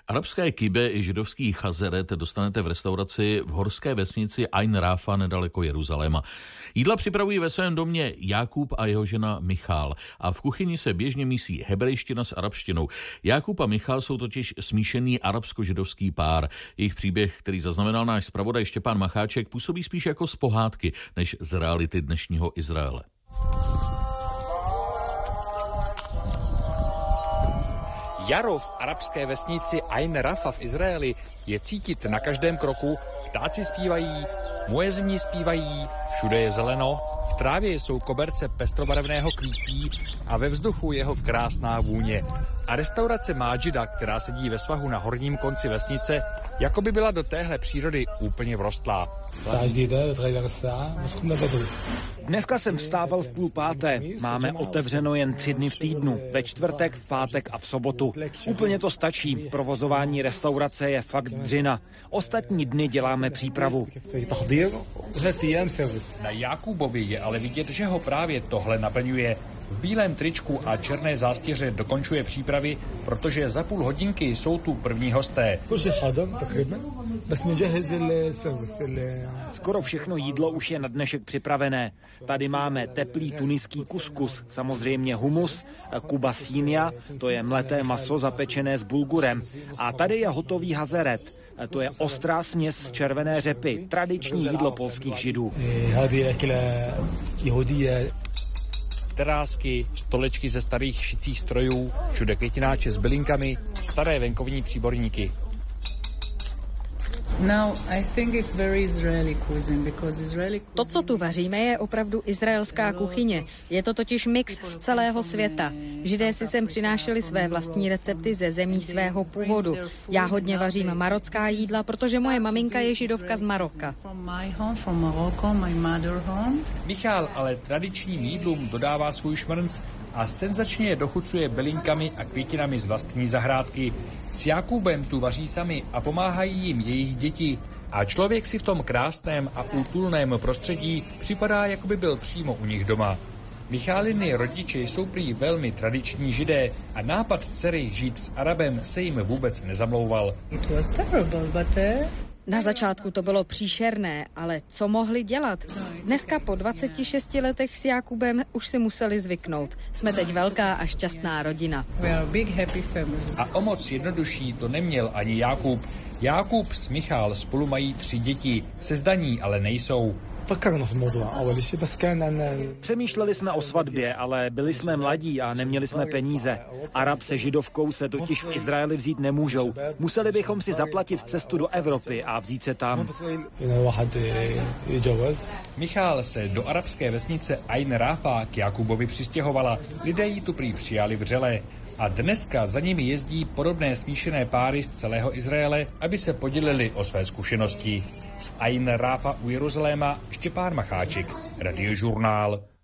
Arabské kibe i židovský chazeret dostanete v restauraci v horské vesnici Ain Rafa nedaleko Jeruzaléma. Jídla připravují ve svém domě Jakub a jeho žena Michal a v kuchyni se běžně mísí hebrejština s arabštinou. Jakub a Michal jsou totiž smíšený arabsko-židovský pár. Jejich příběh, který zaznamenal náš zpravodaj Štěpán Macháček, působí spíš jako z pohádky, než z reality dnešního Izraele. Jaro v arabské vesnici Ain Rafa v Izraeli je cítit na každém kroku, ptáci zpívají, muezini zpívají, všude je zeleno, v trávě jsou koberce pestrobarevného kvítí a ve vzduchu jeho krásná vůně. A restaurace Májida, která sedí ve svahu na horním konci vesnice, jako by byla do téhle přírody úplně vrostlá. Dneska jsem vstával v 4:30. Máme otevřeno jen 3 dny v týdnu. Ve čtvrtek, v pátek a v sobotu. Úplně to stačí. Provozování restaurace je fakt dřina. Ostatní dny děláme přípravu. Na Jakubovi je ale vidět, že ho právě tohle naplňuje. V bílém tričku a černé zástěře dokončuje přípravy, protože za půl hodinky jsou tu první hosté. Skoro všechno jídlo už je na dnešek připravené. Tady máme teplý tuniský kuskus, samozřejmě humus, kubasínia, to je mleté maso zapečené s bulgurem. A tady je hotový hazeret. To je ostrá směs z červené řepy, tradiční jídlo polských židů. Terásky, stolečky ze starých šicích strojů, všude květináče s bylinkami, staré venkovní příborníky. To, co tu vaříme, je opravdu izraelská kuchyně. Je to totiž mix z celého světa. Židé si sem přinášeli své vlastní recepty ze zemí svého původu. Já hodně vařím marocká jídla, protože moje maminka je židovka z Maroka. Michal ale tradičním jídlům dodává svůj šmrnc a senzačně je dochucuje bylinkami a květinami z vlastní zahrádky. S Jakubem tu vaří sami a pomáhají jim jejich děti. A člověk si v tom krásném a útulném prostředí připadá, jako by byl přímo u nich doma. Michaliny rodiče jsou prý velmi tradiční Židé a nápad dcery žít s Arabem se jim vůbec nezamlouval. Na začátku to bylo příšerné, ale co mohli dělat? Dneska po 26 letech s Jakubem už si museli zvyknout. Jsme teď velká a šťastná rodina. A o moc jednodušší to neměl ani Jakub. Jakub s Michal spolu mají 3 děti, se zdaní ale nejsou. Přemýšleli jsme o svatbě, ale byli jsme mladí a neměli jsme peníze. Arab se židovkou se totiž v Izraeli vzít nemůžou. Museli bychom si zaplatit cestu do Evropy a vzít se tam. Michal se do arabské vesnice Ain Rafa k Jakubovi přistěhovala. Lidé ji tu prý přijali vřele. A dneska za nimi jezdí podobné smíšené páry z celého Izraele, aby se podělili o své zkušenosti. Z Ain Rafa u Jeruzaléma Štěpán Macháček, Radiožurnál.